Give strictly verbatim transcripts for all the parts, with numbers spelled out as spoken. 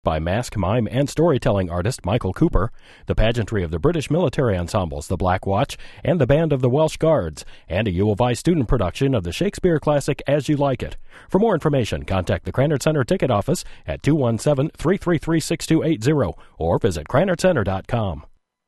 by mask, mime, and storytelling artist Michael Cooper, the pageantry of the British military ensembles The Black Watch and the Band of the Welsh Guards, and a U of I student production of the Shakespeare classic As You Like It. For more information, contact the Krannert Center ticket office at two one seven, three three three, six two eight zero or visit krannert center dot com.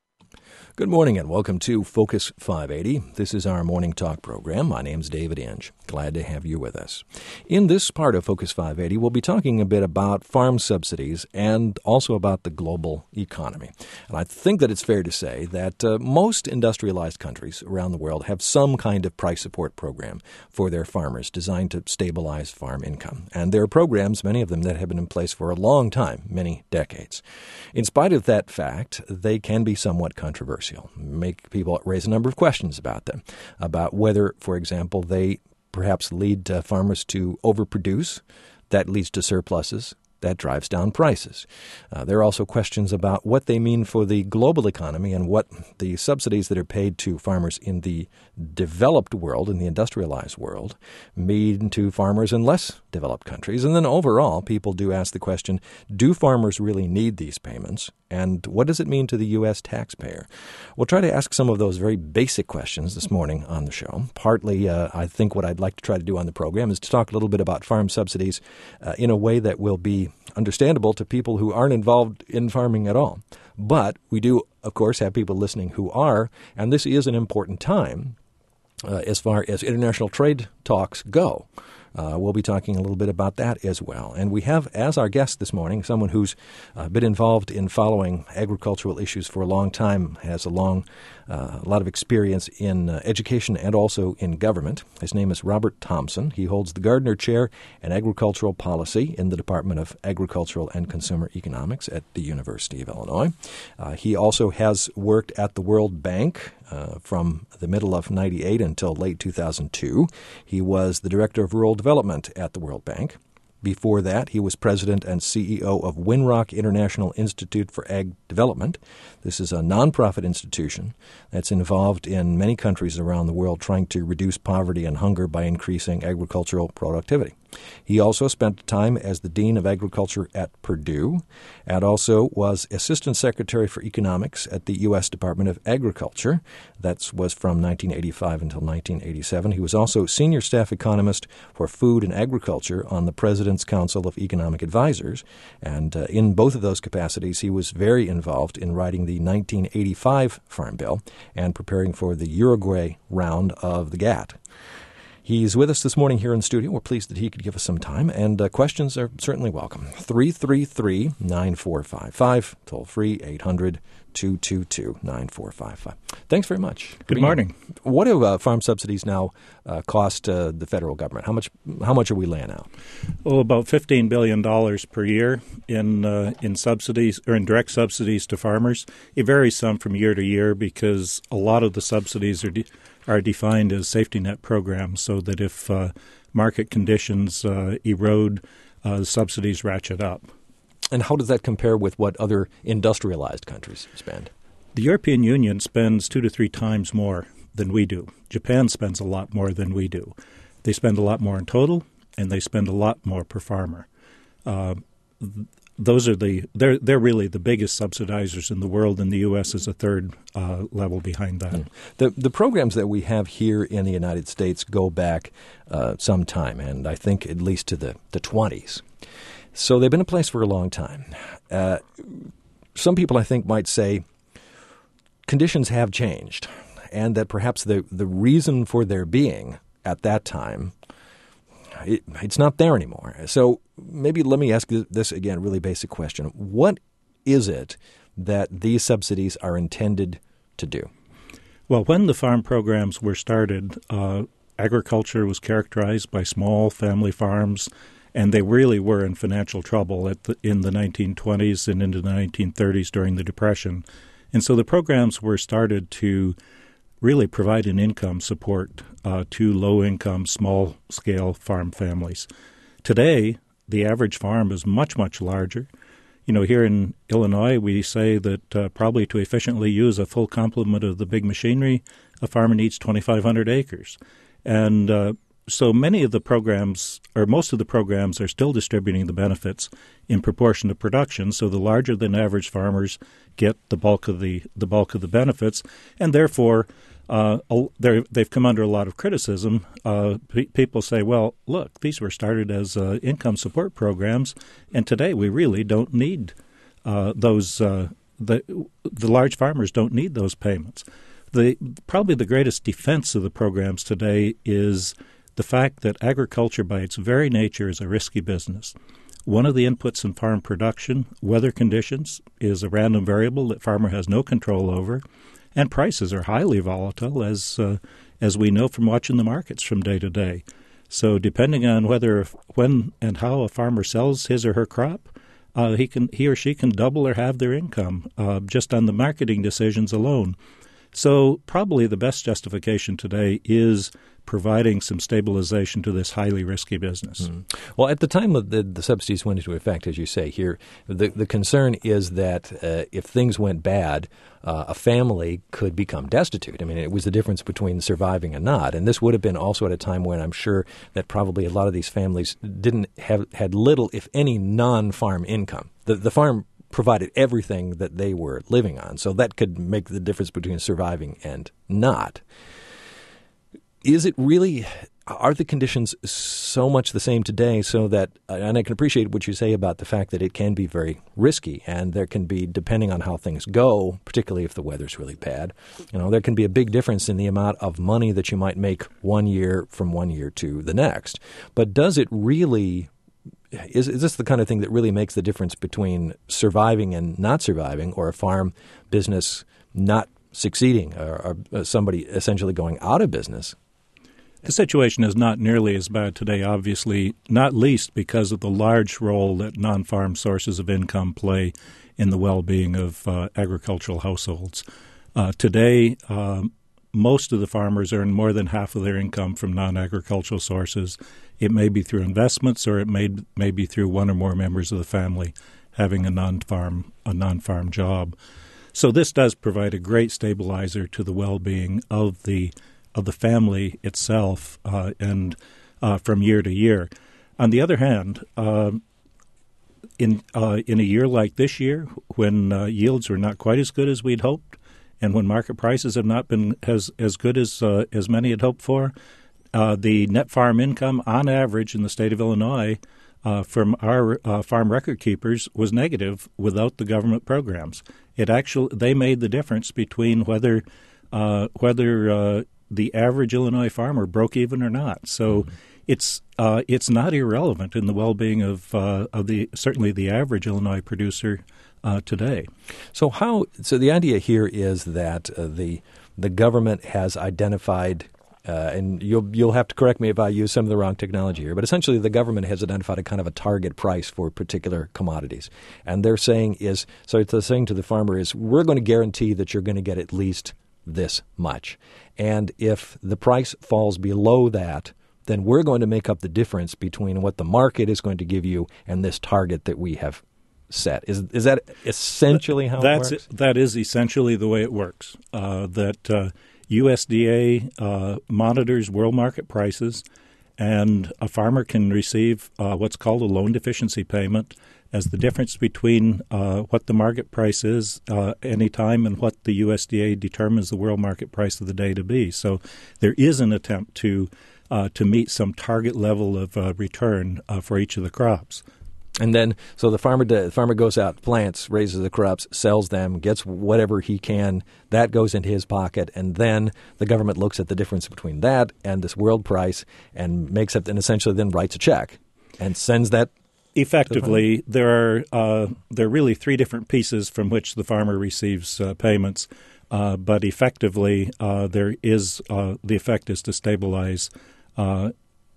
Good morning and welcome to Focus five eighty. This is our morning talk program. My name's David Inge. Glad to have you with us. In this part of Focus five eighty, we'll be talking a bit about farm subsidies and also about the global economy. And I think that it's fair to say that uh, most industrialized countries around the world have some kind of price support program for their farmers designed to stabilize farm income. And there are programs, many of them, that have been in place for a long time, many decades. In spite of that fact, they can be somewhat controversial. Make people raise a number of questions about them, about whether, for example, they perhaps lead uh, farmers to overproduce. That leads to surpluses. That drives down prices. Uh, there are also questions about what they mean for the global economy and what the subsidies that are paid to farmers in the developed world, in the industrialized world, mean to farmers in less developed countries. And then overall, people do ask the question, do farmers really need these payments? And what does it mean to the U S taxpayer? We'll try to ask some of those very basic questions this morning on the show. Partly, uh, I think what I'd like to try to do on the program is to talk a little bit about farm subsidies uh, in a way that will be understandable to people who aren't involved in farming at all. But we do, of course, have people listening who are, and this is an important time uh, as far as international trade talks go. Uh, we'll be talking a little bit about that as well. And we have as our guest this morning someone who's uh, been involved in following agricultural issues for a long time, has a long, uh, a lot of experience in uh, education and also in government. His name is Robert Thompson. He holds the Gardner Chair in Agricultural Policy in the Department of Agricultural and Consumer Economics at the University of Illinois. Uh, he also has worked at the World Bank uh, from the middle of ninety-eight until late two thousand two. He was the Director of Rural Development at the World Bank. Before that, he was president and C E O of Winrock International Institute for Ag Development. This is a nonprofit institution that's involved in many countries around the world trying to reduce poverty and hunger by increasing agricultural productivity. He also spent time as the Dean of Agriculture at Purdue and also was Assistant Secretary for Economics at the U S Department of Agriculture. That was from nineteen eighty-five until nineteen eighty-seven. He was also Senior Staff Economist for Food and Agriculture on the President's Council of Economic Advisors. And uh, in both of those capacities, he was very involved in writing the nineteen eighty-five Farm Bill and preparing for the Uruguay round of the G A T T. He's with us this morning here in the studio. We're pleased that he could give us some time, and uh, questions are certainly welcome. three three three, nine four five five, toll free, eight hundred, two two two, nine four five five. Thanks very much. Good morning. What do uh, farm subsidies now uh, cost uh, the federal government? How much How much are we laying out? Well, about fifteen billion dollars per year in uh, in subsidies or in direct subsidies to farmers. It varies some from year to year because a lot of the subsidies are de- are defined as safety net programs, so that if uh, market conditions uh, erode, uh, the subsidies ratchet up. And how does that compare with what other industrialized countries spend? The European Union spends two to three times more than we do. Japan spends a lot more than we do. They spend a lot more in total, and they spend a lot more per farmer. Uh, th- those are the they're they're really the biggest subsidizers in the world, and the U S is a third uh, level behind that. Mm. The the programs that we have here in the United States go back uh, some time, and I think at least to the the twenties. So they've been in place for a long time. Uh, some people, I think, might say conditions have changed, and that perhaps the, the reason for their being at that time, it, it's not there anymore. So maybe let me ask this again, really basic question. What is it that these subsidies are intended to do? Well, when the farm programs were started, uh, agriculture was characterized by small family farms, and they really were in financial trouble at the, in the nineteen twenties and into the nineteen thirties during the Depression. And so the programs were started to really provide an income support uh, to low-income, small-scale farm families. Today, the average farm is much, much larger. You know, here in Illinois, we say that uh, probably to efficiently use a full complement of the big machinery, a farmer needs twenty-five hundred acres. And uh, so many of the programs, or most of the programs, are still distributing the benefits in proportion to production. So the larger than average farmers get the bulk of the the bulk of the benefits, and therefore uh, they've come under a lot of criticism. Uh, pe- people say, "Well, look, these were started as uh, income support programs, and today we really don't need uh, those. Uh, the the large farmers don't need those payments." The probably the greatest defense of the programs today is the fact that agriculture by its very nature is a risky business. One of the inputs in farm production, weather conditions, is a random variable that farmer has no control over, and prices are highly volatile, as uh, as we know from watching the markets from day to day. So depending on whether, when, and how a farmer sells his or her crop, uh, he can he or she can double or halve their income uh, just on the marketing decisions alone. So probably the best justification today is providing some stabilization to this highly risky business. Mm. Well, at the time of the, the subsidies went into effect, as you say here, the, the concern is that uh, if things went bad, uh, a family could become destitute. I mean, it was the difference between surviving and not. And this would have been also at a time when I'm sure that probably a lot of these families didn't have had little, if any, non-farm income. The, the farm provided everything that they were living on. So that could make the difference between surviving and not. Is it really, are the conditions so much the same today so that, and I can appreciate what you say about the fact that it can be very risky and there can be, depending on how things go, particularly if the weather's really bad, you know, there can be a big difference in the amount of money that you might make one year from one year to the next. But does it really Is, is this the kind of thing that really makes the difference between surviving and not surviving, or a farm business not succeeding, or, or somebody essentially going out of business? The situation is not nearly as bad today, obviously, not least because of the large role that non-farm sources of income play in the well-being of uh, agricultural households. Uh, today, uh, most of the farmers earn more than half of their income from non-agricultural sources. It may be through investments, or it may, may be through one or more members of the family having a non-farm a non-farm job. So this does provide a great stabilizer to the well-being of the of the family itself, uh, and uh, from year to year. On the other hand, uh, in uh, in a year like this year, when uh, yields are not quite as good as we'd hoped, and when market prices have not been as as good as uh, as many had hoped for, uh, the net farm income on average in the state of Illinois uh, from our uh, farm record keepers was negative without the government programs. It actually they made the difference between whether uh, whether uh, the average Illinois farmer broke even or not. So mm-hmm. it's uh, it's not irrelevant in the well-being of uh, of the certainly the average Illinois producer uh, today. So how? So the idea here is that uh, the the government has identified, uh, and you'll you'll have to correct me if I use some of the wrong technology here, but essentially the government has identified a kind of a target price for particular commodities, and they're saying is so it's saying to the farmer is we're going to guarantee that you're going to get at least this much. And if the price falls below that, then we're going to make up the difference between what the market is going to give you and this target that we have set. Is is that essentially how That's it works? It, that is essentially the way it works. Uh, that uh, U S D A uh, monitors world market prices, and a farmer can receive uh, what's called a loan deficiency payment as the difference between uh, what the market price is uh, any time and what the U S D A determines the world market price of the day to be. So there is an attempt to uh, to meet some target level of uh, return uh, for each of the crops. And then, so the farmer the farmer goes out, plants, raises the crops, sells them, gets whatever he can. That goes into his pocket, and then the government looks at the difference between that and this world price and makes it, and essentially then writes a check and sends that. Effectively, there are uh, there are really three different pieces from which the farmer receives uh, payments, uh, but effectively uh, there is uh, the effect is to stabilize uh,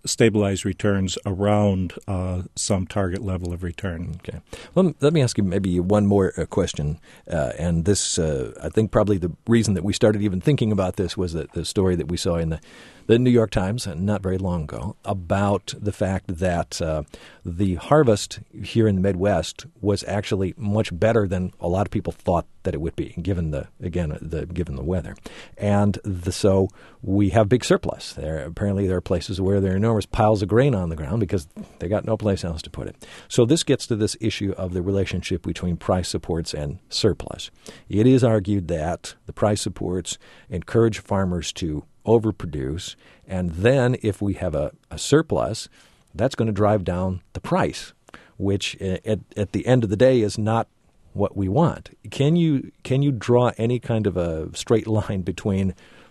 stabilize returns around uh, some target level of return. Okay. Well, let me ask you maybe one more uh, question. Uh, and this, uh, I think probably the reason that we started even thinking about this was the, the story that we saw in the, the New York Times not very long ago about the fact that uh, the harvest here in the Midwest was actually much better than a lot of people thought that it would be, given the, again, the given the weather. And the, so we have big surplus. There apparently there are places where there are enormous piles of grain on the ground because they got no place else to put it. So this gets to this issue of the relationship between price supports and surplus. It is argued that the price supports encourage farmers to overproduce, and then if we have a, a surplus, that's going to drive down the price, which at, at the end of the day is not what we want. Can you can you draw any kind of a straight line between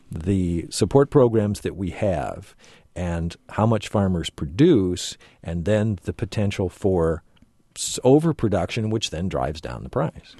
the support programs that we have and how much farmers produce, and then the potential for overproduction, which then drives down the price?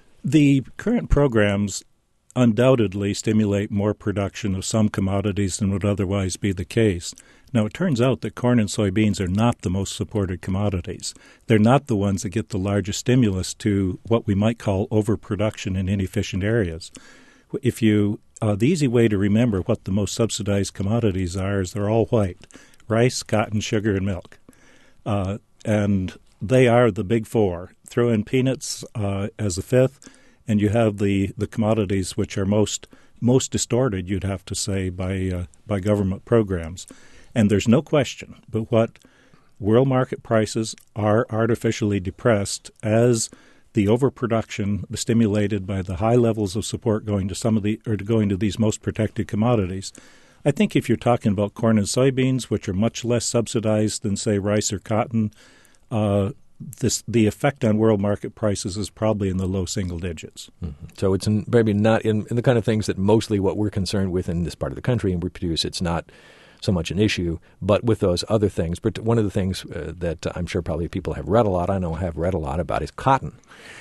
The current programs undoubtedly stimulate more production of some commodities than would otherwise be the case. Now, it turns out that corn and soybeans are not the most supported commodities. They're not the ones that get the largest stimulus to what we might call overproduction in inefficient areas. If you, uh, the easy way to remember what the most subsidized commodities are is they're all white: rice, cotton, sugar, and milk. Uh, and they are the big four. Throw in peanuts uh, as a fifth, and you have the, the commodities which are most most distorted, you'd have to say, by uh, by government programs. And there's no question but what world market prices are artificially depressed as the overproduction stimulated by the high levels of support going to some of the or going to these most protected commodities. I think if you're talking about corn and soybeans, which are much less subsidized than, say, rice or cotton, uh, This, the effect on world market prices is probably in the low single digits. Mm-hmm. So it's in, maybe not in, in the kind of things that mostly what we're concerned with in this part of the country and we produce. It's not so much an issue, but with those other things. But one of the things uh, that I'm sure probably people have read a lot, I know have read a lot about, is cotton.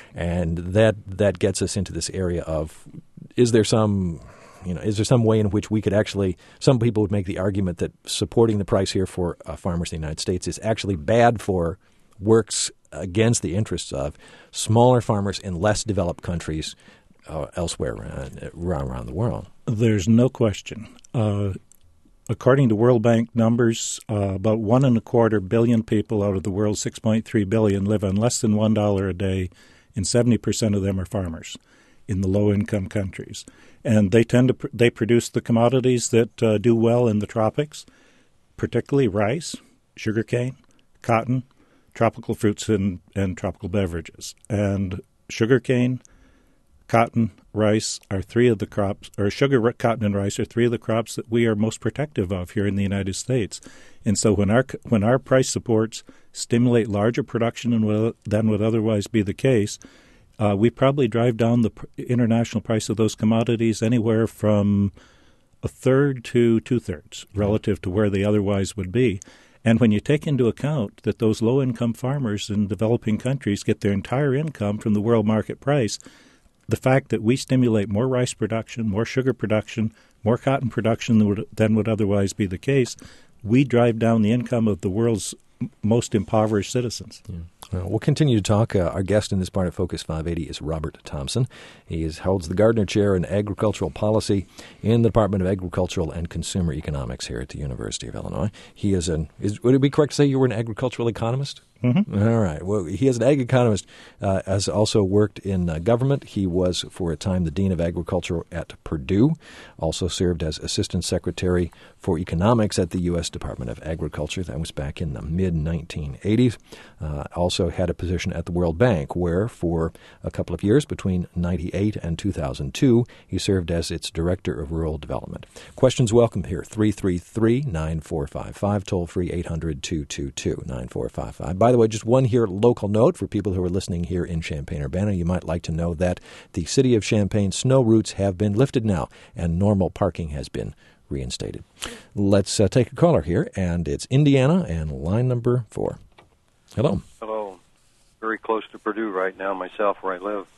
And that that gets us into this area of, is there some... You know, is there some way in which we could actually, some people would make the argument that supporting the price here for uh, farmers in the United States is actually bad for, works against the interests of smaller farmers in less developed countries uh, elsewhere around, around the world. There's no question. Uh, according to World Bank numbers, uh, about one and a quarter billion people out of the world's six point three billion live on less than one dollar a day, and seventy percent of them are farmers in the low-income countries. And they tend to pr- they produce the commodities that uh, do well in the tropics, particularly rice, sugarcane, cotton, tropical fruits and, and tropical beverages. And sugarcane, cotton, rice are three of the crops, or sugar, cotton, and rice are three of the crops that we are most protective of here in the United States. And so when our when our price supports stimulate larger production than, than would otherwise be the case, uh, we probably drive down the pr- international price of those commodities anywhere from a third to two-thirds relative to where they otherwise would be. And when you take into account that those low-income farmers in developing countries get their entire income from the world market price, the fact that we stimulate more rice production, more sugar production, more cotton production than would, than would otherwise be the case, we drive down the income of the world's most impoverished citizens. Yeah. Well, we'll continue to talk. Uh, our guest in this part of Focus five eighty is Robert Thompson. He is, holds the Gardner Chair in Agricultural Policy in the Department of Agricultural and Consumer Economics here at the University of Illinois. He is an, is, would it be correct to say you were an agricultural economist? Mm-hmm. All right. Well, he is an ag economist, uh, has also worked in uh, government. He was, for a time, the Dean of Agriculture at Purdue, also served as Assistant Secretary for Economics at the U S Department of Agriculture. That was back in the mid nineteen eighties. Uh, also had a position at the World Bank, where for a couple of years, between ninety-eight and two thousand two, he served as its Director of Rural Development. Questions welcome here, three three three, nine four five five, toll-free eight hundred, two two two, nine four five five. By the way, just one here local note for people who are listening here in Champaign-Urbana. You might like to know that the city of Champaign snow routes have been lifted now, and normal parking has been reinstated. Let's uh, take a caller here, and it's Indiana and line number four. Hello. Hello. Very close to Purdue right now, myself, where I live.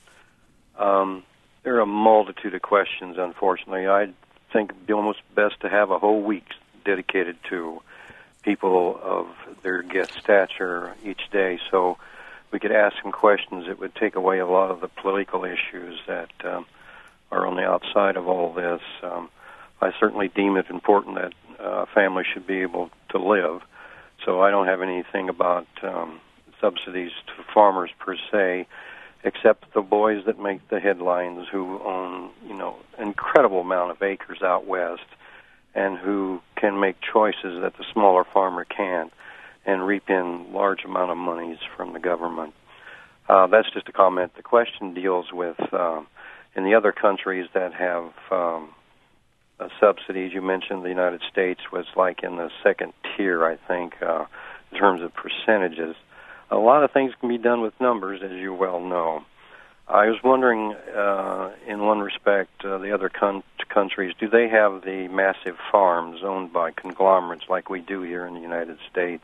Um, there are a multitude of questions, unfortunately. I think it'd be almost best to have a whole week dedicated to people of their guest stature each day. So we could ask some questions. It would take away a lot of the political issues that um, are on the outside of all this. Um, I certainly deem it important that uh, families should be able to live. So I don't have anything about um, subsidies to farmers per se, except the boys that make the headlines who own, you know, incredible amount of acres out west and who can make choices that the smaller farmer can't and reap in large amount of monies from the government. Uh, that's just a comment. The question deals with uh, in the other countries that have um, uh, subsidies. You mentioned the United States was like in the second tier, I think, uh, in terms of percentages. A lot of things can be done with numbers, as you well know. I was wondering, uh, in one respect, uh, the other con- countries, do they have the massive farms owned by conglomerates like we do here in the United States?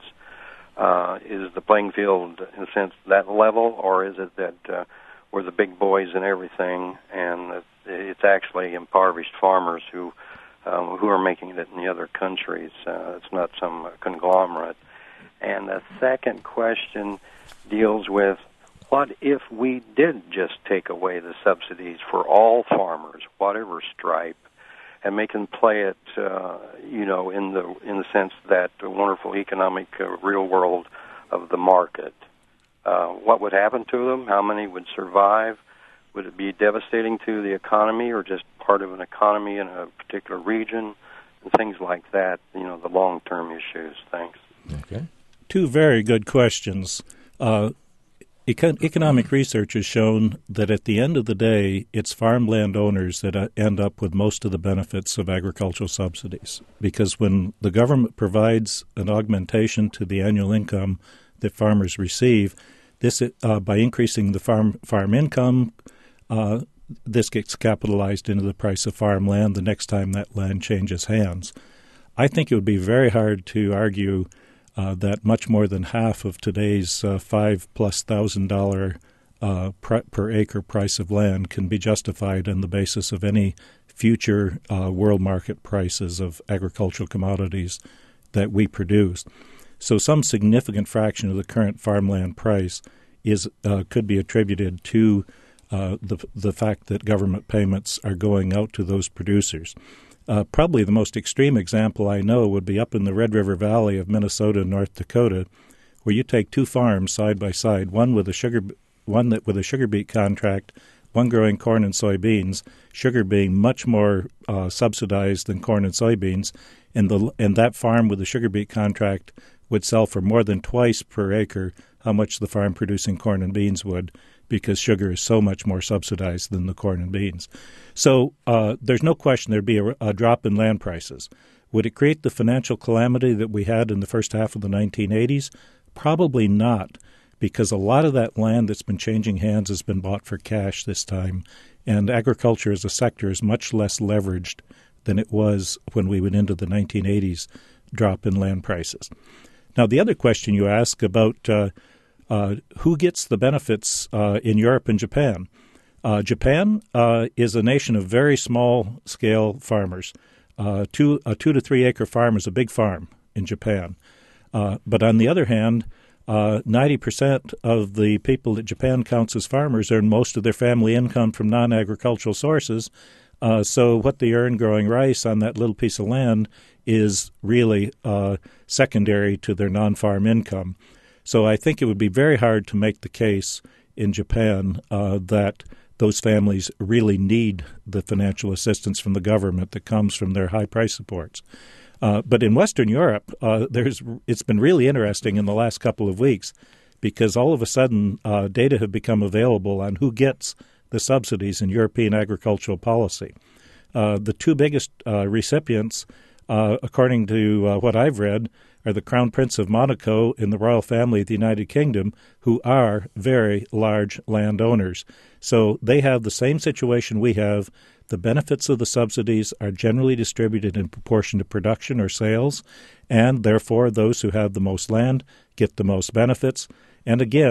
Uh, is the playing field, in a sense, that level, or is it that uh, we're the big boys and everything, and it's actually impoverished farmers who um, who are making it in the other countries? Uh, it's not some conglomerate. And the second question deals with, what if we did just take away the subsidies for all farmers, whatever stripe, and make them play it, uh, you know, in the in the sense that the wonderful economic uh, real world of the market? Uh, what would happen to them? How many would survive? Would it be devastating to the economy, or just part of an economy in a particular region, and things like that? You know, the long-term issues. Thanks. Okay. Two very good questions. Uh, econ- economic research has shown that at the end of the day, it's farmland owners that uh, end up with most of the benefits of agricultural subsidies. Because when the government provides an augmentation to the annual income that farmers receive, this uh, by increasing the farm farm income, uh, this gets capitalized into the price of farmland the next time that land changes hands. I think it would be very hard to argue Uh, that much more than half of today's uh, five plus thousand dollar uh, pr- per acre price of land can be justified on the basis of any future uh, world market prices of agricultural commodities that we produce. So some significant fraction of the current farmland price is uh, could be attributed to uh, the the fact that government payments are going out to those producers. Uh, probably the most extreme example I know would be up in the Red River Valley of Minnesota and North Dakota, where you take two farms side by side, one with a sugar, one that with a sugar beet contract, one growing corn and soybeans, sugar being much more uh, subsidized than corn and soybeans, and the and that farm with the sugar beet contract would sell for more than twice per acre how much the farm producing corn and beans would, because sugar is so much more subsidized than the corn and beans. So uh, there's no question there'd be a, a drop in land prices. Would it create the financial calamity that we had in the first half of the nineteen eighties? Probably not, because a lot of that land that's been changing hands has been bought for cash this time, and agriculture as a sector is much less leveraged than it was when we went into the nineteen eighties drop in land prices. Now, the other question you ask about uh, uh, who gets the benefits uh, in Europe and Japan. Uh, Japan uh, is a nation of very small-scale farmers. Uh, two, a two to three acre farm is a big farm in Japan. Uh, but on the other hand, uh, ninety percent of the people that Japan counts as farmers earn most of their family income from non-agricultural sources. Uh, so what they earn growing rice on that little piece of land is really uh, secondary to their non-farm income. So I think it would be very hard to make the case in Japan uh, that those families really need the financial assistance from the government that comes from their high price supports. Uh, but in Western Europe, uh, there's it's been really interesting in the last couple of weeks, because all of a sudden uh, data have become available on who gets the subsidies in European agricultural policy. Uh, the two biggest uh, recipients, uh, according to uh, what I've read, are the Crown Prince of Monaco and the royal family of the United Kingdom, who are very large landowners. So they have the same situation we have. The benefits of the subsidies are generally distributed in proportion to production or sales, and therefore those who have the most land get the most benefits. And again,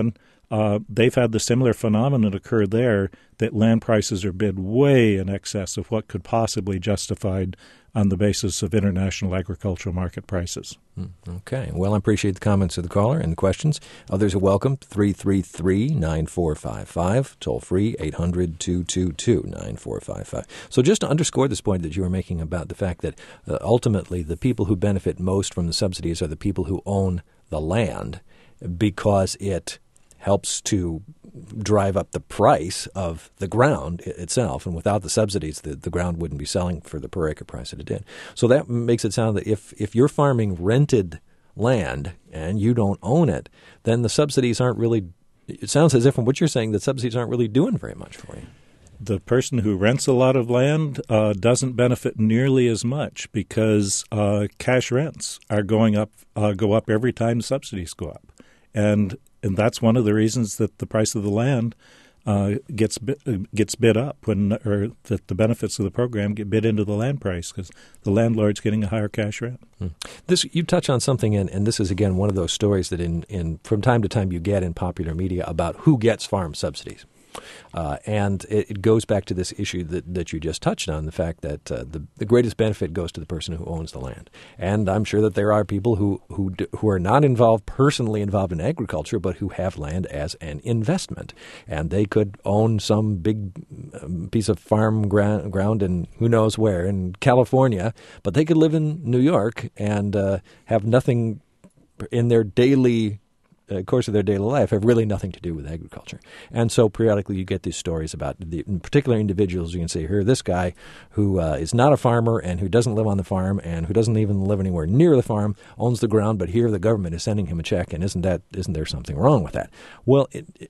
uh, they've had the similar phenomenon occur there that land prices are bid way in excess of what could possibly justified on the basis of international agricultural market prices. Okay. Well, I appreciate the comments of the caller and the questions. Others are welcome. three three three, nine four five five, toll free, eight hundred, two two two, nine four five five. So just to underscore this point that you were making about the fact that uh, ultimately the people who benefit most from the subsidies are the people who own the land, because it helps to drive up the price of the ground itself. And without the subsidies, the, the ground wouldn't be selling for the per acre price that it did. So that makes it sound that if, if you're farming rented land and you don't own it, then the subsidies aren't really – it sounds as if from what you're saying, the subsidies aren't really doing very much for you. The person who rents a lot of land uh, doesn't benefit nearly as much because uh, cash rents are going up, uh, go up every time subsidies go up. And and that's one of the reasons that the price of the land uh, gets bid, gets bid up when, or that the benefits of the program get bid into the land price because the landlord's getting a higher cash rent. Hmm. This you touch on something, and, and this is again one of those stories that in, in from time to time you get in popular media about who gets farm subsidies. Uh, and it, it goes back to this issue that, that you just touched on, the fact that uh, the, the greatest benefit goes to the person who owns the land. And I'm sure that there are people who who, do, who are not involved, personally involved in agriculture, but who have land as an investment. And they could own some big um, piece of farm gra- ground in who knows where, in California, but they could live in New York and uh, have nothing in their daily Uh, course of their daily life have really nothing to do with agriculture. And so periodically you get these stories about the in particular individuals. You can say, here, this guy who uh, is not a farmer and who doesn't live on the farm and who doesn't even live anywhere near the farm owns the ground, but here the government is sending him a check, and isn't that isn't there something wrong with that? Well, it, it,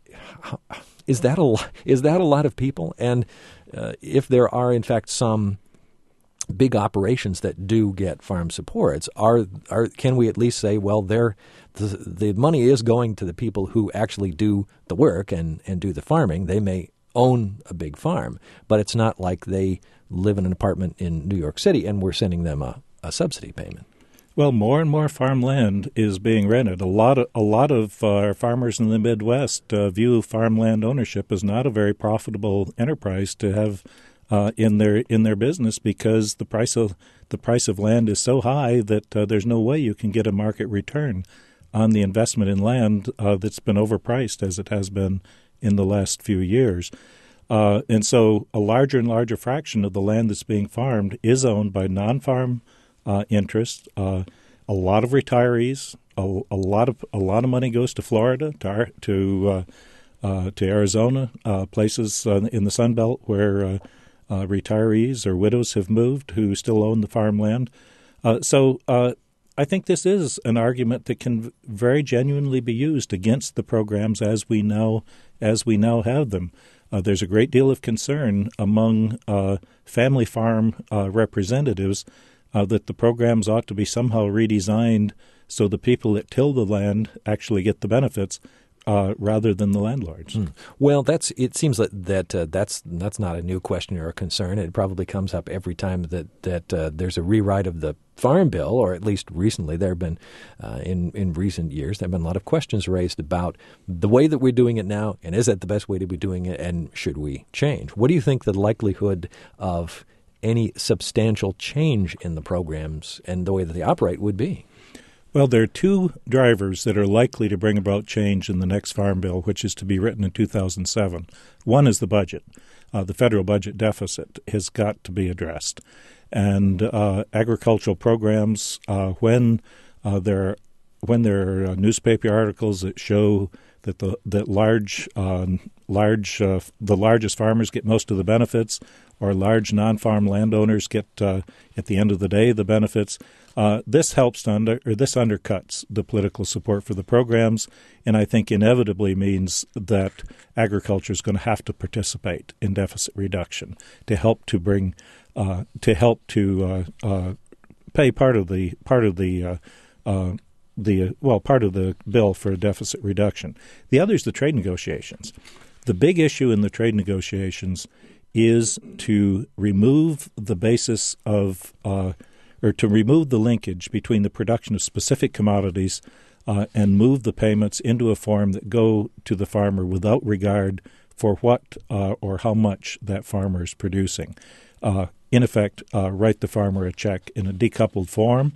is that a is that a lot of people? And uh, if there are in fact some big operations that do get farm supports, are are can we at least say, well, they're the, the money is going to the people who actually do the work and, and do the farming. They may own a big farm, but it's not like they live in an apartment in New York City and we're sending them a, a subsidy payment. Well, more and more farmland is being rented. A lot of a lot of uh, our farmers in the Midwest uh, view farmland ownership as not a very profitable enterprise to have Uh, in their in their business, because the price of the price of land is so high that uh, there's no way you can get a market return on the investment in land uh, that's been overpriced as it has been in the last few years. Uh, and so a larger and larger fraction of the land that's being farmed is owned by non-farm uh, interests. Uh, a lot of retirees, a, a lot of a lot of money goes to Florida, to to uh, uh, to Arizona, uh, places uh, in the Sun Belt where Uh, Uh, retirees or widows have moved who still own the farmland. Uh, so uh, I think this is an argument that can very genuinely be used against the programs as we now as we now have them. Uh, there's a great deal of concern among uh, family farm uh, representatives uh, that the programs ought to be somehow redesigned so the people that till the land actually get the benefits, Uh, rather than the landlords. Hmm. Well, that's it seems that, that uh, that's that's not a new question or a concern. It probably comes up every time that that uh, there's a rewrite of the Farm Bill, or at least recently there have been uh, in in recent years there have been a lot of questions raised about the way that we're doing it now, and is that the best way to be doing it, and should we change? What do you think the likelihood of any substantial change in the programs and the way that they operate would be? Well, there are two drivers that are likely to bring about change in the next Farm Bill, which is to be written in two thousand seven. One is the budget. Uh, the federal budget deficit has got to be addressed. And uh, agricultural programs, uh, when uh, there when there are uh, newspaper articles that show that the that large uh, large uh, the largest farmers get most of the benefits, or large non-farm landowners get uh, at the end of the day the benefits. Uh, this helps to under or this undercuts the political support for the programs, and I think inevitably means that agriculture is going to have to participate in deficit reduction to help to bring uh, to help to uh, uh, pay part of the part of the uh, uh, the well part of the bill for deficit reduction. The other is the trade negotiations. The big issue in the trade negotiations is to remove the basis of uh, or to remove the linkage between the production of specific commodities uh, and move the payments into a form that go to the farmer without regard for what uh, or how much that farmer is producing. Uh, in effect, uh, write the farmer a check in a decoupled form,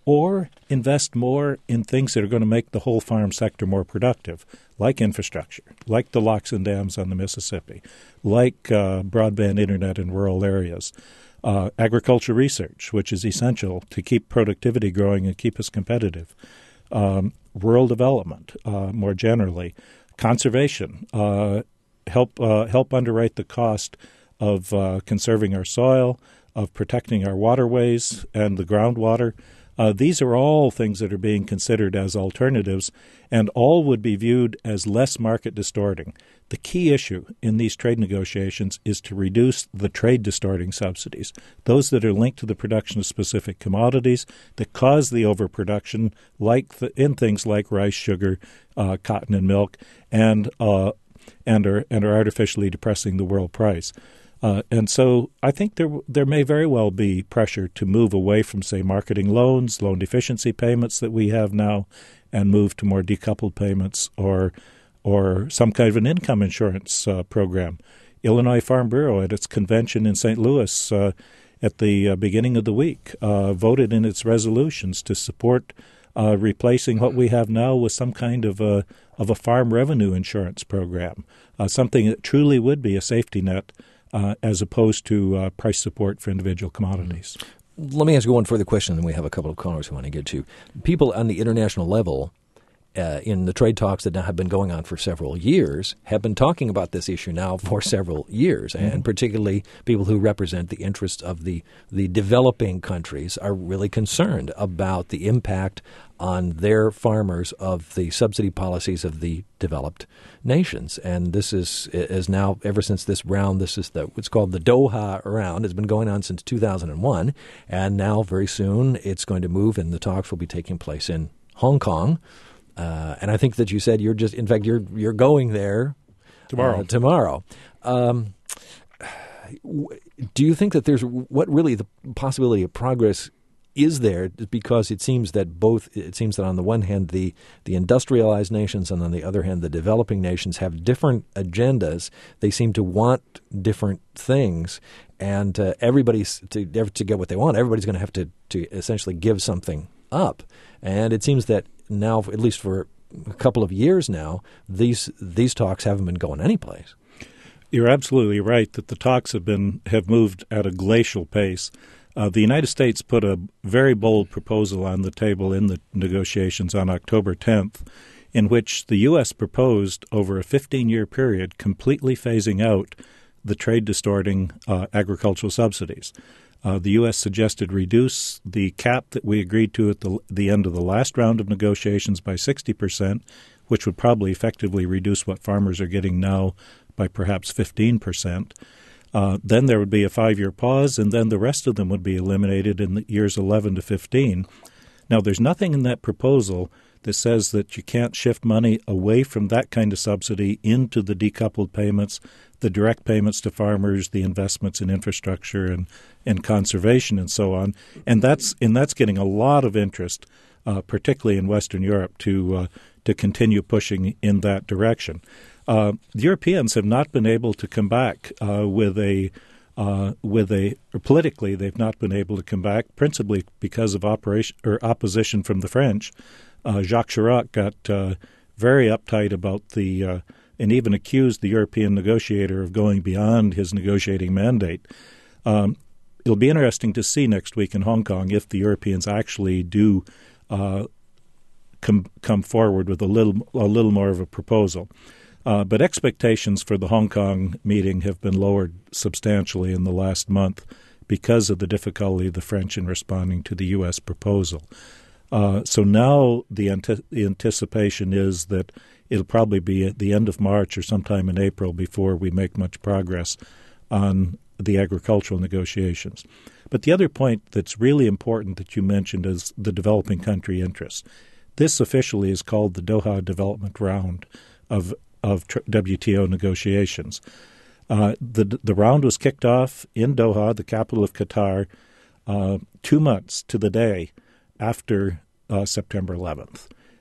or invest more in things that are going to make the whole farm sector more productive, like infrastructure, like the locks and dams on the Mississippi, like uh, broadband internet in rural areas, uh, agriculture research, which is essential to keep productivity growing and keep us competitive, um, rural development uh, more generally, conservation, uh, help uh, help underwrite the cost of uh, conserving our soil, of protecting our waterways and the groundwater. Uh, these are all things that are being considered as alternatives, and all would be viewed as less market distorting. The key issue in these trade negotiations is to reduce the trade distorting subsidies, those that are linked to the production of specific commodities that cause the overproduction, like the, in things like rice, sugar, uh, cotton, and milk, and uh, and are and are artificially depressing the world price. Uh, and so I think there there may very well be pressure to move away from, say, marketing loans, loan deficiency payments that we have now, and move to more decoupled payments or or some kind of an income insurance uh, program. Illinois Farm Bureau at its convention in Saint Louis uh, at the uh, beginning of the week uh, voted in its resolutions to support uh, replacing what we have now with some kind of a, of a farm revenue insurance program, uh, something that truly would be a safety net Uh, as opposed to uh, price support for individual commodities. Let me ask you one further question, and we have a couple of callers who want to get to. People on the international level uh, in the trade talks that now have been going on for several years have been talking about this issue now for several years, mm-hmm. and particularly people who represent the interests of the, the developing countries are really concerned about the impact on their farmers of the subsidy policies of the developed nations. And this is is now, ever since this round, this is the what's called the Doha round. It's been going on since two thousand one, and now very soon it's going to move, and the talks will be taking place in Hong Kong. Uh, and I think that you said you're just, in fact, you're you're going there tomorrow. Uh, tomorrow. Um, do you think that there's what really the possibility of progress is there, because it seems that both it seems that on the one hand the the industrialized nations and on the other hand the developing nations have different agendas. They seem to want different things, and uh, everybody's to to get what they want. Everybody's going to have to to essentially give something up, and it seems that now, at least for a couple of years now, these these talks haven't been going anyplace. You're absolutely right that the talks have been have moved at a glacial pace. Uh, the United States put a very bold proposal on the table in the negotiations on October tenth, in which the U S proposed over a fifteen-year period completely phasing out the trade-distorting uh, agricultural subsidies. Uh, the U S suggested reduce the cap that we agreed to at the, the end of the last round of negotiations by sixty percent, which would probably effectively reduce what farmers are getting now by perhaps fifteen percent. Uh, then there would be a five-year pause, and then the rest of them would be eliminated in the years eleven to fifteen. Now, there's nothing in that proposal that says that you can't shift money away from that kind of subsidy into the decoupled payments, the direct payments to farmers, the investments in infrastructure and, and conservation and so on. And that's and that's getting a lot of interest, uh, particularly in Western Europe, to uh, to continue pushing in that direction. Uh, the Europeans have not been able to come back uh, with a uh, with a or politically they've not been able to come back, principally because of operation or opposition from the French. Uh, Jacques Chirac got uh, very uptight about the uh, and even accused the European negotiator of going beyond his negotiating mandate. Um, it'll be interesting to see next week in Hong Kong if the Europeans actually do uh, come come forward with a little a little more of a proposal. Uh, but expectations for the Hong Kong meeting have been lowered substantially in the last month because of the difficulty of the French in responding to the U S proposal. Uh, so now the, ante- the anticipation is that it'll probably be at the end of March or sometime in April before we make much progress on the agricultural negotiations. But the other point that's really important that you mentioned is the developing country interests. This officially is called the Doha Development Round of of W T O negotiations. Uh, the the round was kicked off in Doha, the capital of Qatar, uh, two months to the day after uh, September eleventh.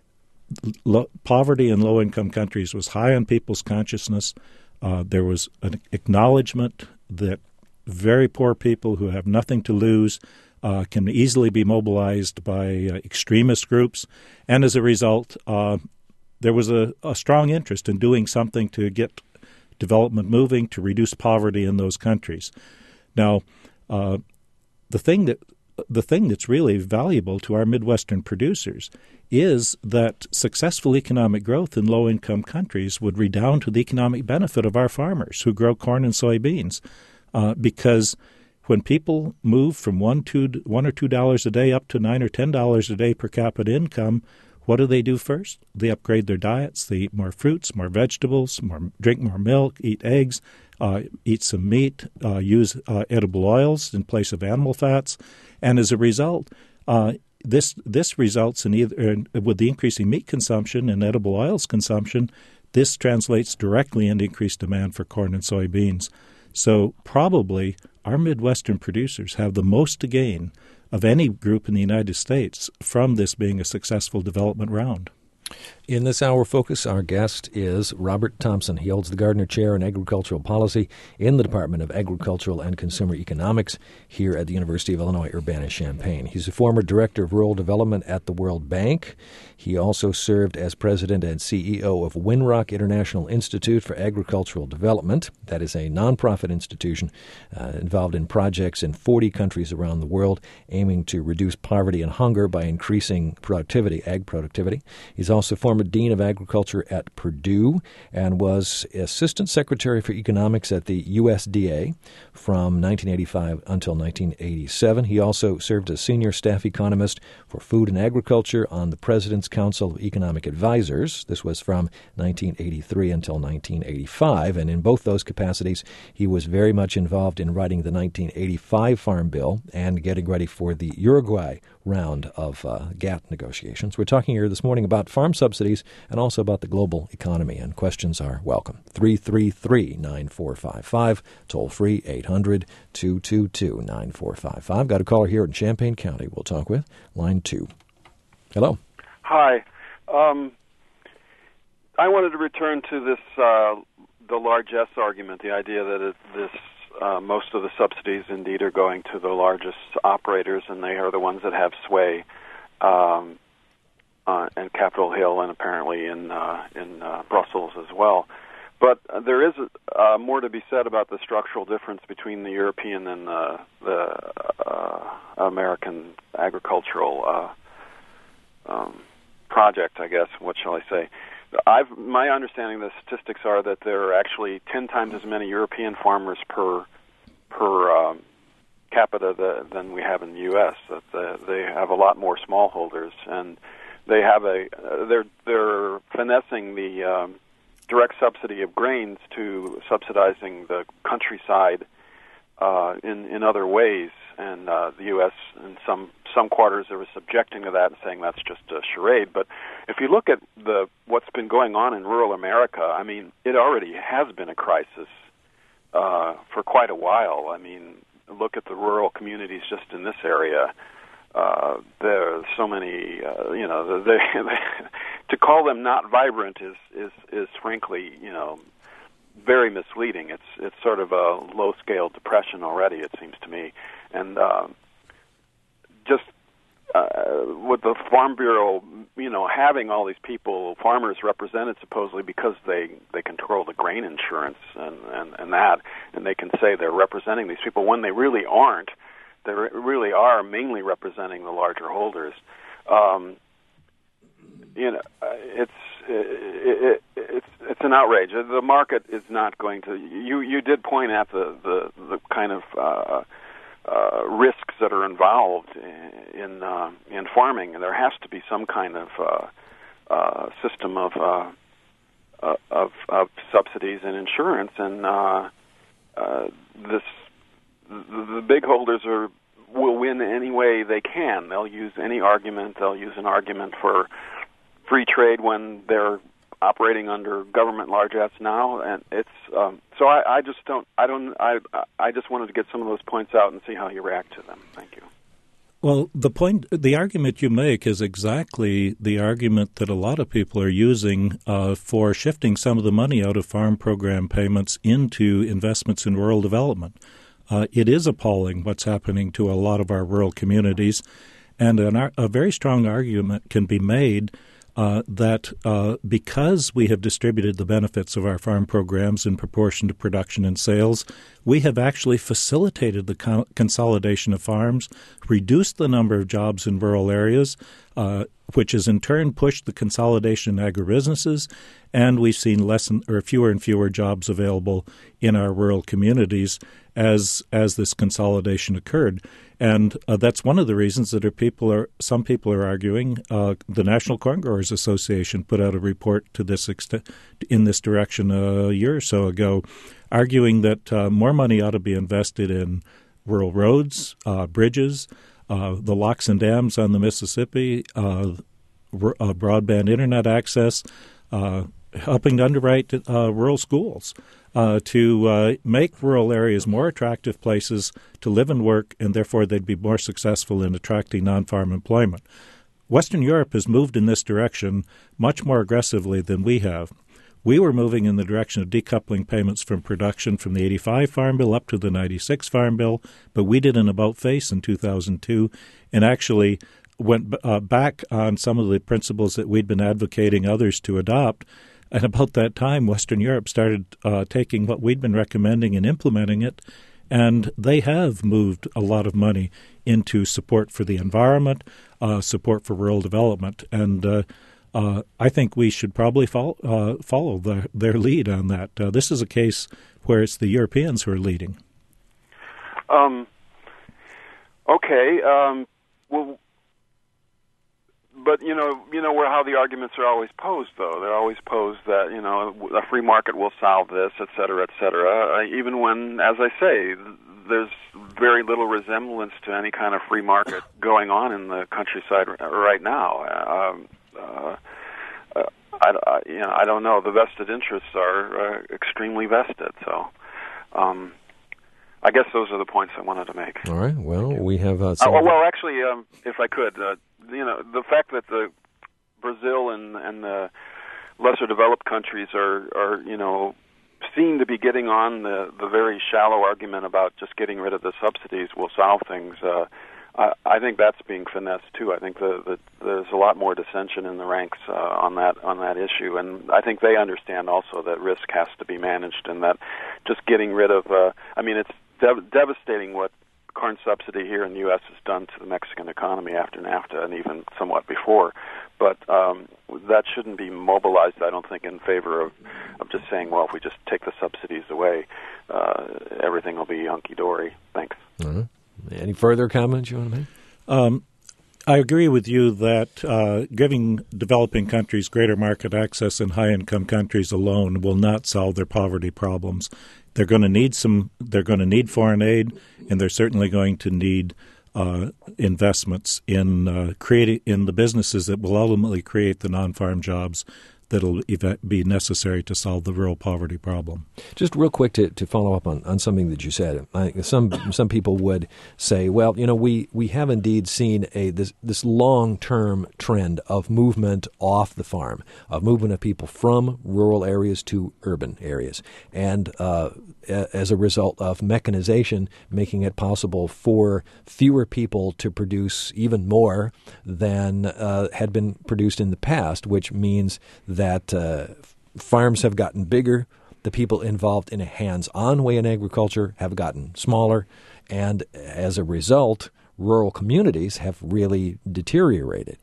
lo- poverty in low-income countries was high on people's consciousness. Uh, there was an acknowledgement that very poor people who have nothing to lose uh, can easily be mobilized by uh, extremist groups. And as a result, uh, there was a, a strong interest in doing something to get development moving, to reduce poverty in those countries. Now, uh, the thing that the thing that's really valuable to our Midwestern producers is that successful economic growth in low-income countries would redound to the economic benefit of our farmers who grow corn and soybeans, uh, because when people move from one, two, one or two dollars a day up to nine or ten dollars a day per capita income, what do they do first? They upgrade their diets. They eat more fruits, more vegetables, more drink more milk, eat eggs, uh, eat some meat, uh, use uh, edible oils in place of animal fats, and as a result, uh, this this results in either uh, with the increasing meat consumption and edible oils consumption. This translates directly into increased demand for corn and soybeans. So probably our Midwestern producers have the most to gain of any group in the United States from this being a successful development round. In this hour focus, our guest is Robert Thompson. He holds the Gardner Chair in Agricultural Policy in the Department of Agricultural and Consumer Economics here at the University of Illinois Urbana-Champaign. He's a former Director of Rural Development at the World Bank. He also served as President and C E O of Winrock International Institute for Agricultural Development. That is a nonprofit institution uh, involved in projects in forty countries around the world aiming to reduce poverty and hunger by increasing productivity, ag productivity. He's also former Dean of Agriculture at Purdue and was Assistant Secretary for Economics at the U S D A from nineteen eighty-five until nineteen eighty-seven. He also served as Senior Staff Economist for Food and Agriculture on the President's Council of Economic Advisors. This was from nineteen eighty-three until nineteen eighty-five, and in both those capacities, he was very much involved in writing the nineteen eighty-five Farm Bill and getting ready for the Uruguay round of uh, GATT negotiations. We're talking here this morning about farm subsidies and also about the global economy, and questions are welcome. three three three, nine four five five, toll free eight hundred, two two two, nine four five five. Got a caller here in Champaign County we'll talk with. Line two. Hello. Hi. Um, I wanted to return to this, uh, the largesse argument, the idea that it, this Uh, most of the subsidies, indeed, are going to the largest operators, and they are the ones that have sway um, uh, in Capitol Hill and apparently in uh, in uh, Brussels as well. But uh, there is uh, more to be said about the structural difference between the European and the, the uh, American agricultural uh, um, project, I guess. What shall I say? I've, my understanding of the statistics are that there are actually ten times as many European farmers per per um, capita the, than we have in the U S That the, they have a lot more smallholders, and they have a uh, they're they're finessing the um, direct subsidy of grains to subsidizing the countryside uh, in in other ways. And uh, the U S in some some quarters are subjecting to that and saying that's just a charade. But if you look at the what's been going on in rural America, I mean, it already has been a crisis uh, for quite a while. I mean, look at the rural communities just in this area. Uh, there are so many, uh, you know, they, they, to call them not vibrant is, is, is frankly, you know, very misleading. It's it's sort of a low-scale depression already, it seems to me. And uh, just uh, with the Farm Bureau, you know, having all these people, farmers represented supposedly because they, they control the grain insurance and, and, and that, and they can say they're representing these people when they really aren't. They really are mainly representing the larger holders. Um, you know, it's it, it, it's it's an outrage. The market is not going to. You you did point out the the, the kind of uh, uh, risks that are involved in uh, in farming, and there has to be some kind of uh, uh, system of, uh, uh, of of subsidies and insurance, and uh, uh, this the, the big holders are will win any way they can. They'll use any argument. They'll use an argument for free trade when they're operating under government largesse now, and it's um, so I, I just don't I don't I I just wanted to get some of those points out and see how you react to them. Thank you. Well, the point, the argument you make is exactly the argument that a lot of people are using uh, for shifting some of the money out of farm program payments into investments in rural development. Uh, it is appalling what's happening to a lot of our rural communities, and an, a very strong argument can be made Uh, that uh, because we have distributed the benefits of our farm programs in proportion to production and sales, we have actually facilitated the co- consolidation of farms, reduced the number of jobs in rural areas, uh, which has in turn pushed the consolidation in agribusinesses, and we've seen less and, or fewer and fewer jobs available in our rural communities as as this consolidation occurred. And uh, that's one of the reasons that are people are some people are arguing. Uh, the National Corn Growers Association put out a report to this extent, in this direction a year or so ago, arguing that uh, more money ought to be invested in rural roads, uh, bridges, uh, the locks and dams on the Mississippi, uh, r- uh, broadband internet access, uh, helping to underwrite uh, rural schools. Uh, to uh, make rural areas more attractive places to live and work, and therefore they'd be more successful in attracting non-farm employment. Western Europe has moved in this direction much more aggressively than we have. We were moving in the direction of decoupling payments from production from the eighty-five Farm Bill up to the ninety-six Farm Bill, but we did an about-face in two thousand two and actually went uh, back on some of the principles that we'd been advocating others to adopt. And about that time, Western Europe started uh, taking what we'd been recommending and implementing it, and they have moved a lot of money into support for the environment, uh, support for rural development. And uh, uh, I think we should probably follow, uh, follow the, their lead on that. Uh, this is a case where it's the Europeans who are leading. Um. Okay. Um. Well. But you know, you know where how the arguments are always posed, though. They're always posed that you know a free market will solve this, et cetera, et cetera. Uh, even when, as I say, there's very little resemblance to any kind of free market going on in the countryside right now. Um, uh, uh, I, I, you know, I don't know. The vested interests are uh, extremely vested. So, um, I guess those are the points I wanted to make. All right. Well, we have. Uh, uh, well, actually, um, if I could. Uh, You know, the fact that the Brazil and, and the lesser developed countries are, are, you know, seem to be getting on the, the very shallow argument about just getting rid of the subsidies will solve things. Uh, I, I think that's being finessed too. I think the, the, there's a lot more dissension in the ranks uh, on that on that issue, and I think they understand also that risk has to be managed, and that just getting rid of. Uh, I mean, it's dev- devastating what corn subsidy here in the U S has done to the Mexican economy after NAFTA and even somewhat before. But um, that shouldn't be mobilized, I don't think, in favor of, of just saying, well, if we just take the subsidies away, uh, everything will be hunky-dory. Thanks. Uh-huh. Any further comments you want to make? Um, I agree with you that uh, giving developing countries greater market access in high-income countries alone will not solve their poverty problems. They're going to need some. They're going to need foreign aid, and they're certainly going to need uh, investments in uh, creating in the businesses that will ultimately create the non-farm jobs that'll be necessary to solve the rural poverty problem. Just real quick to, to follow up on, on something that you said. I, some some people would say, well, you know, we, we have indeed seen a this this long-term trend of movement off the farm, of movement of people from rural areas to urban areas. And uh, as a result of mechanization, making it possible for fewer people to produce even more than uh, had been produced in the past, which means that uh, farms have gotten bigger, the people involved in a hands-on way in agriculture have gotten smaller, and as a result, rural communities have really deteriorated.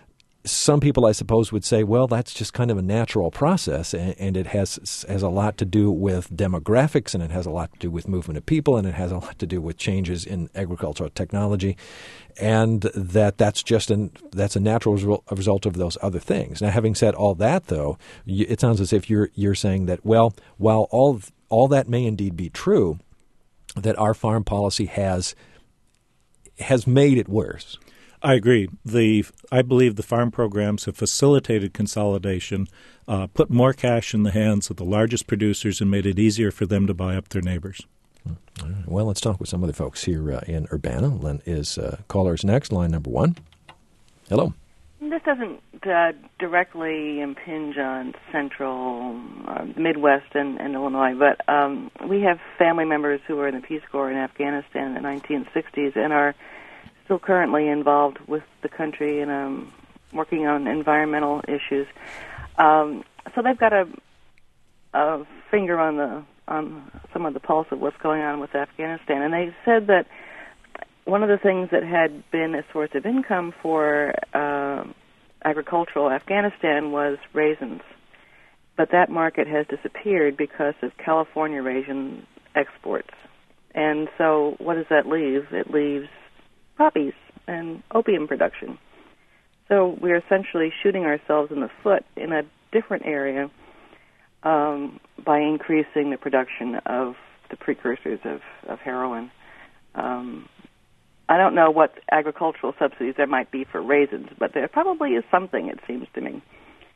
Some people, I suppose, would say, well, that's just kind of a natural process, and, and it has has a lot to do with demographics, and it has a lot to do with movement of people, and it has a lot to do with changes in agricultural technology, and that that's just an that's a natural result, a result of those other things. Now, having said all that, though, you, it sounds as if you're you're saying that, well, while all all that may indeed be true, that our farm policy has has made it worse. I agree. The I believe the farm programs have facilitated consolidation, uh, put more cash in the hands of the largest producers, and made it easier for them to buy up their neighbors. All right. Well, let's talk with some other folks here uh, in Urbana. Len is uh, callers next, line number one. Hello. This doesn't uh, directly impinge on central, uh, Midwest, and, and Illinois, but um, we have family members who were in the Peace Corps in Afghanistan in the nineteen sixties and are still currently involved with the country and um, working on environmental issues. Um, so they've got a, a finger on the on some of the pulse of what's going on with Afghanistan, and they said that one of the things that had been a source of income for uh, agricultural Afghanistan was raisins. But that market has disappeared because of California raisin exports. And so what does that leave? It leaves poppies and opium production. So we're essentially shooting ourselves in the foot in a different area um, by increasing the production of the precursors of, of heroin. Um, I don't know what agricultural subsidies there might be for raisins, but there probably is something, it seems to me.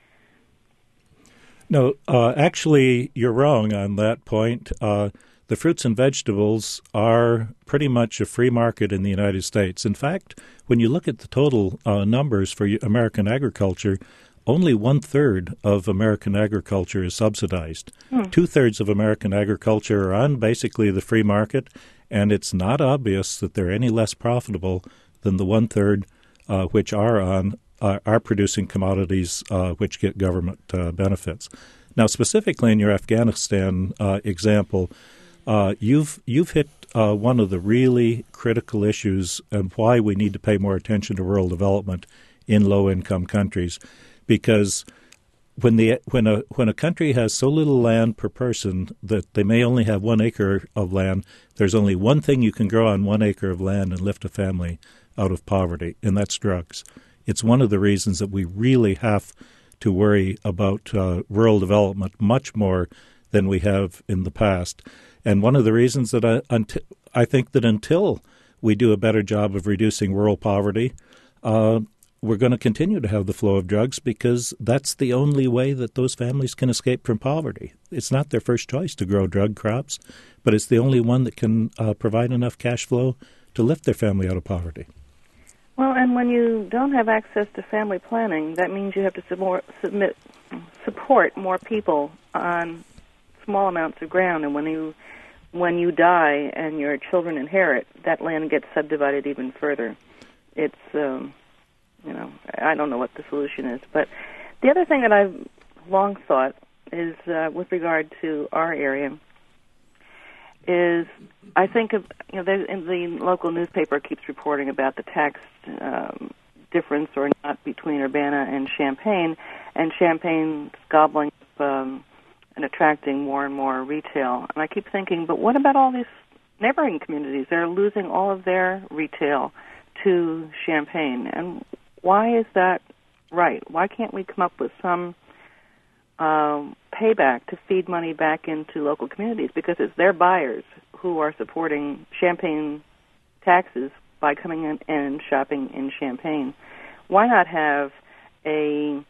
No, uh, actually, you're wrong on that point. Uh, the fruits and vegetables are pretty much a free market in the United States. In fact, when you look at the total uh, numbers for American agriculture, only one-third of American agriculture is subsidized. Hmm. Two-thirds of American agriculture are on basically the free market, and it's not obvious that they're any less profitable than the one-third uh, which are on uh, are producing commodities uh, which get government uh, benefits. Now, specifically in your Afghanistan uh, example, uh, you've you've hit uh, one of the really critical issues and why we need to pay more attention to rural development in low-income countries, because when the when a when a country has so little land per person that they may only have one acre of land, there's only one thing you can grow on one acre of land and lift a family out of poverty, and that's drugs. It's one of the reasons that we really have to worry about uh, rural development much more than we have in the past. And one of the reasons that I, unti- I think that until we do a better job of reducing rural poverty, uh, we're going to continue to have the flow of drugs because that's the only way that those families can escape from poverty. It's not their first choice to grow drug crops, but it's the only one that can uh, provide enough cash flow to lift their family out of poverty. Well, and when you don't have access to family planning, that means you have to submit, submit, support more people on small amounts of ground. And when you when you die and your children inherit, that land gets subdivided even further. It's um, you know, I don't know what the solution is. But the other thing that I've long thought is uh, with regard to our area is I think of, you know, in the local newspaper keeps reporting about the tax um, difference or not between Urbana and Champaign, and Champaign's gobbling up um, and attracting more and more retail. And I keep thinking, but what about all these neighboring communities? They're losing all of their retail to Champaign, and why is that right? Why can't we come up with some um, payback to feed money back into local communities? Because it's their buyers who are supporting Champaign taxes by coming in and shopping in Champaign. Why not have a,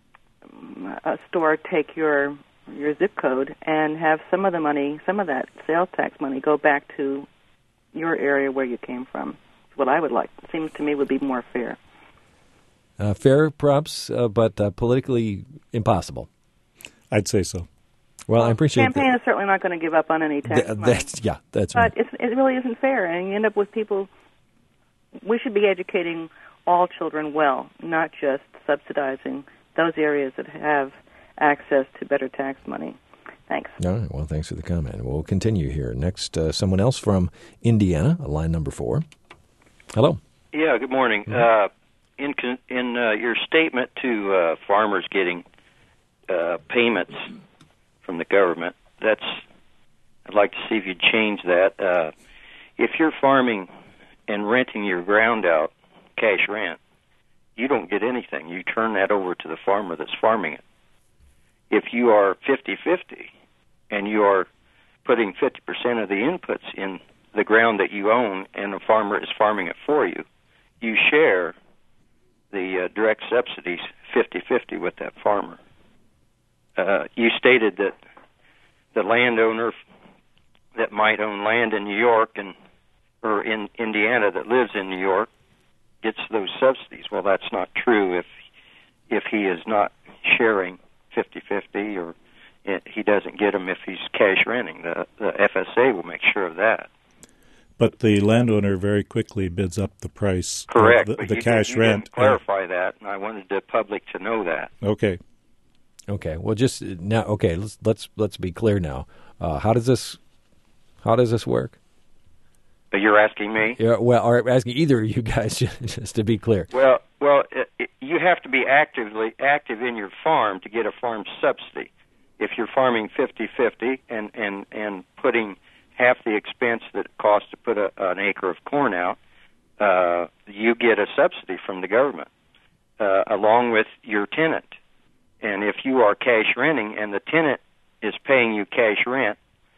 a store take your your zip code and have some of the money, some of that sales tax money, go back to your area where you came from? It's what I would like. It seems to me would be more fair. Uh, fair, perhaps, uh, but uh, politically impossible. I'd say so. Well, I appreciate that. Champaign is certainly not going to give up on any tax Th- money. That's, yeah, that's but right. But it really isn't fair, and you end up with people. We should be educating all children well, not just subsidizing those areas that have access to better tax money. Thanks. All right. Well, thanks for the comment. We'll continue here. Next, uh, someone else from Indiana, line number four. Hello. Yeah, good morning. Mm-hmm. Uh, in in uh, your statement to uh, farmers getting uh, payments from the government, that's I'd like to see if you'd change that. Uh, if you're farming and renting your ground out, cash rent, you don't get anything. You turn that over to the farmer that's farming it. If you are fifty-fifty and you are putting fifty percent of the inputs in the ground that you own and the farmer is farming it for you, you share the uh, direct subsidies fifty-fifty with that farmer. Uh, you stated that the landowner that might own land in New York and or in Indiana that lives in New York gets those subsidies. Well, that's not true if if he is not sharing fifty-fifty, or he doesn't get them if he's cash renting. The, the F S A will make sure of that. But the landowner very quickly bids up the price. Correct. Of the, but the you cash did, you rent. Didn't clarify that, and I wanted the public to know that. Okay. Okay. Well, just now. Okay. Let's let's let's be clear now. Uh, how does this how does this work? But you're asking me? Yeah, well, or asking either of you guys, just to be clear. Well, well, it, it, you have to be actively active in your farm to get a farm subsidy. If you're farming fifty-fifty and, and, and putting half the expense that it costs to put a, an acre of corn out, uh, you get a subsidy from the government, uh, along with your tenant. And if you are cash renting and the tenant is paying you cash rent,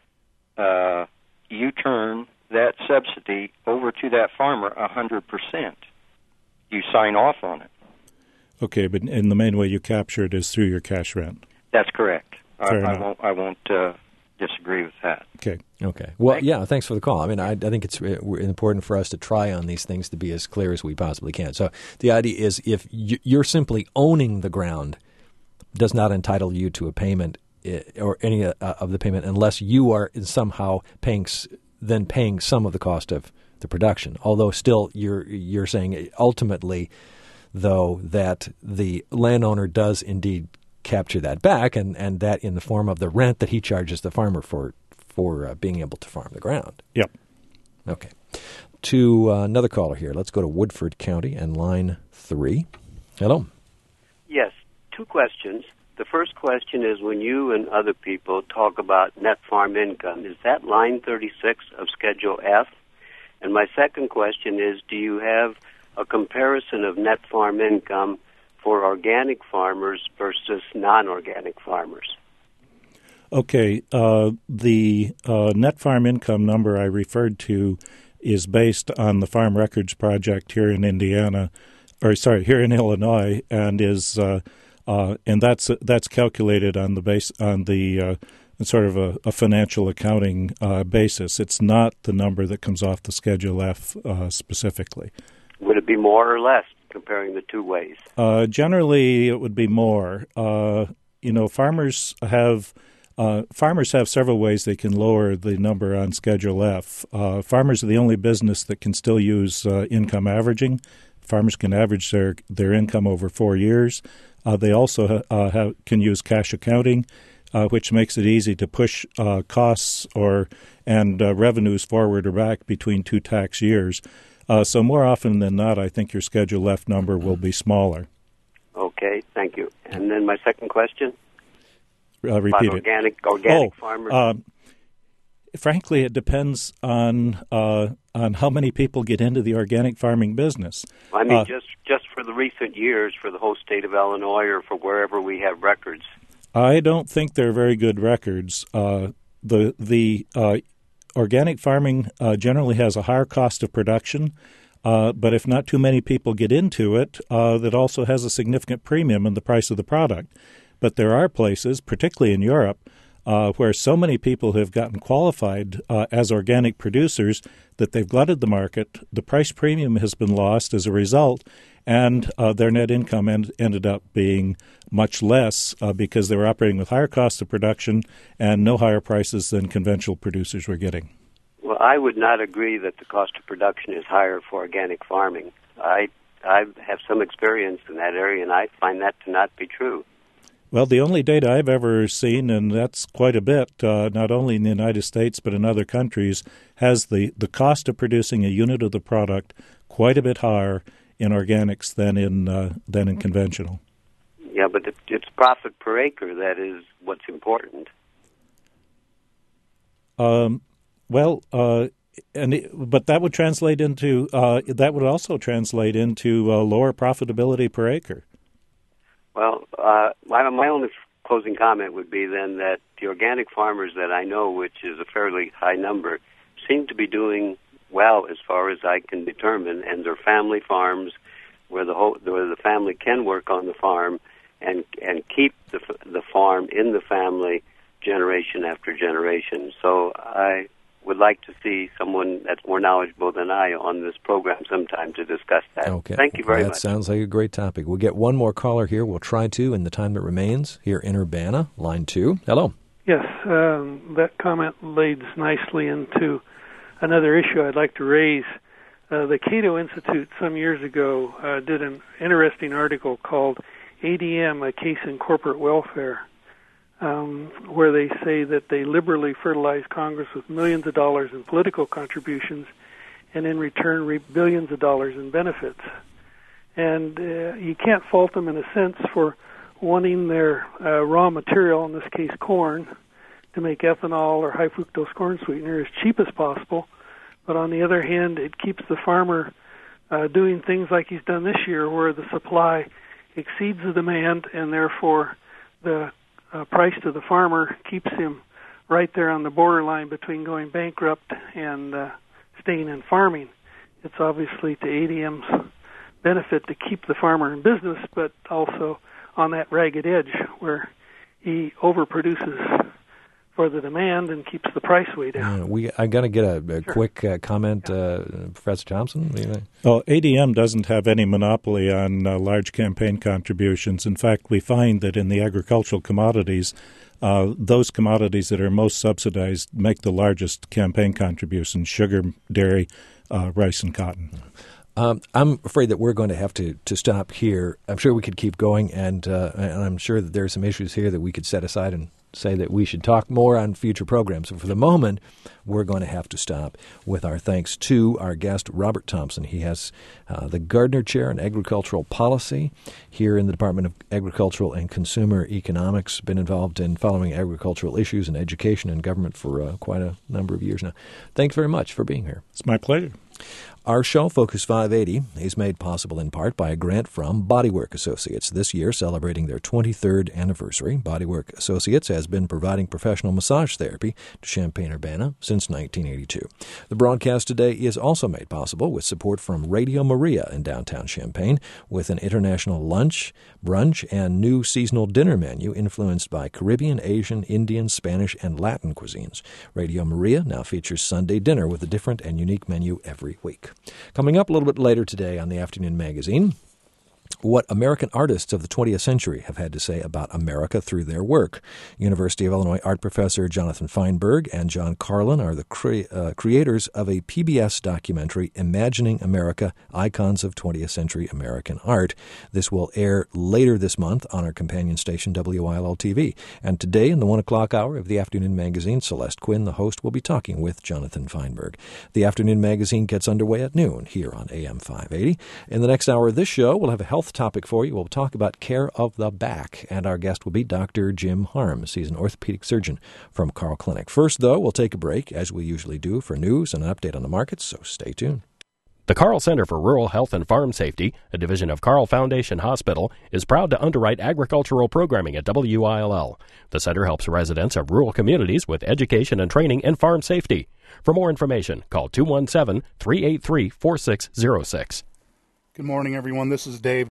uh, you turn that subsidy over to that farmer one hundred percent. You sign off on it. Okay, but in the main way you capture it is through your cash rent. That's correct. I, Fair I enough. won't, I won't uh, disagree with that. Okay. Okay. Well, yeah, thanks for the call. I mean, I, I think it's uh, important for us to try on these things to be as clear as we possibly can. So the idea is if you're simply owning the ground does not entitle you to a payment or any uh, of the payment unless you are somehow paying then paying some of the cost of the production. Although still you're you're saying ultimately, though, that the landowner does indeed capture that back, and, and that in the form of the rent that he charges the farmer for for uh, being able to farm the ground. Yep. Okay. To uh, another caller here. Let's go to Woodford County and line three. Hello. Yes, two questions. The first question is when you and other people talk about net farm income, is that line thirty-six of Schedule F? And my second question is, do you have a comparison of net farm income for organic farmers versus non-organic farmers? Okay. Uh, the uh, net farm income number I referred to is based on the Farm Records Project here in Indiana, or sorry, here in Illinois, and is uh, Uh, and that's that's calculated on the base on the uh, sort of a, a financial accounting uh, basis. It's not the number that comes off the Schedule F uh, specifically. Would it be more or less comparing the two ways? Uh, generally, it would be more. Uh, you know, farmers have uh, farmers have several ways they can lower the number on Schedule F. Uh, farmers are the only business that can still use uh, income averaging. Farmers can average their their income over four years. Uh, they also uh, have, can use cash accounting, uh, which makes it easy to push uh, costs or and uh, revenues forward or back between two tax years. Uh, so more often than not, I think your Schedule F number will be smaller. Okay, thank you. And then my second question? Uh, repeat About it. Organic, organic oh, farmers. Uh, frankly, it depends on uh, on how many people get into the organic farming business. I mean, uh, just just for the recent years, for the whole state of Illinois, or for wherever we have records. I don't think they're very good records. Uh, the the uh, organic farming uh, generally has a higher cost of production, uh, but if not too many people get into it, uh, that also has a significant premium in the price of the product. But there are places, particularly in Europe, Uh, where so many people have gotten qualified uh, as organic producers that they've glutted the market. The price premium has been lost as a result, and uh, their net income end- ended up being much less uh, because they were operating with higher costs of production and no higher prices than conventional producers were getting. Well, I would not agree that the cost of production is higher for organic farming. I I have some experience in that area, and I find that to not be true. Well, the only data I've ever seen, and that's quite a bit, uh, not only in the United States but in other countries, has the, the cost of producing a unit of the product quite a bit higher in organics than in uh, than in conventional. Yeah, but it, it's profit per acre that is what's important. Um, well, uh, and it, but that would translate into uh, that would also translate into uh, lower profitability per acre. Well, uh, my, my only closing comment would be then that the organic farmers that I know, which is a fairly high number, seem to be doing well as far as I can determine, and they're family farms where the whole where the family can work on the farm and and keep the the farm in the family generation after generation. So I would like to see someone that's more knowledgeable than I on this program sometime to discuss that. Okay. Thank you very that much. That sounds like a great topic. We'll get one more caller here. We'll try to in the time that remains here in Urbana, line two. Hello. Yes, um, that comment leads nicely into another issue I'd like to raise. Uh, the Cato Institute some years ago uh, did an interesting article called A D M, A Case in Corporate Welfare, um, where they say that they liberally fertilize Congress with millions of dollars in political contributions and in return reap billions of dollars in benefits. And uh, you can't fault them in a sense for wanting their uh, raw material, in this case corn, to make ethanol or high fructose corn sweetener as cheap as possible. But on the other hand, it keeps the farmer uh, doing things like he's done this year, where the supply exceeds the demand, and therefore the uh, price to the farmer keeps him right there on the borderline between going bankrupt and uh, staying in farming. It's obviously to A D M's benefit to keep the farmer in business, but also on that ragged edge where he overproduces for the demand and keeps the price way down. Yeah, we I got to get a, a Sure. quick uh, comment, uh, Professor Thompson. You know? Well, A D M doesn't have any monopoly on uh, large campaign contributions. In fact, we find that in the agricultural commodities, uh, those commodities that are most subsidized make the largest campaign contributions: sugar, dairy, uh, rice, and cotton. Um, I'm afraid that we're going to have to, to stop here. I'm sure we could keep going, and, uh, and I'm sure that there are some issues here that we could set aside and say that we should talk more on future programs. So for the moment, we're going to have to stop with our thanks to our guest, Robert Thompson. He has uh, the Gardner Chair in Agricultural Policy here in the Department of Agricultural and Consumer Economics, been involved in following agricultural issues in education and government for uh, quite a number of years now. Thanks very much for being here. It's my pleasure. Our show, Focus five eighty, is made possible in part by a grant from Bodywork Associates. This year, celebrating their twenty-third anniversary, Bodywork Associates has been providing professional massage therapy to Champaign-Urbana since nineteen eighty-two. The broadcast today is also made possible with support from Radio Maria in downtown Champaign, with an international lunch, brunch, and new seasonal dinner menu influenced by Caribbean, Asian, Indian, Spanish, and Latin cuisines. Radio Maria now features Sunday dinner with a different and unique menu every week. Coming up a little bit later today on the Afternoon Magazine, what American artists of the twentieth century have had to say about America through their work. University of Illinois art professor Jonathan Feinberg and John Carlin are the cre- uh, creators of a P B S documentary, Imagining America, Icons of twentieth Century American Art. This will air later this month on our companion station, W I L L T V. And today, in the one o'clock hour of the Afternoon Magazine, Celeste Quinn, the host, will be talking with Jonathan Feinberg. The Afternoon Magazine gets underway at noon here on A M five eighty. In the next hour of this show, we'll have a health topic for you. We'll talk about care of the back, and our guest will be Doctor Jim Harms. He's an orthopedic surgeon from Carle Clinic. First, though, we'll take a break, as we usually do, for news and an update on the markets, so stay tuned. The Carle Center for Rural Health and Farm Safety, a division of Carle Foundation Hospital, is proud to underwrite agricultural programming at W I L L. The center helps residents of rural communities with education and training in farm safety. For more information, call two one seven, three eight three, four six zero six. Good morning, everyone. This is Dave.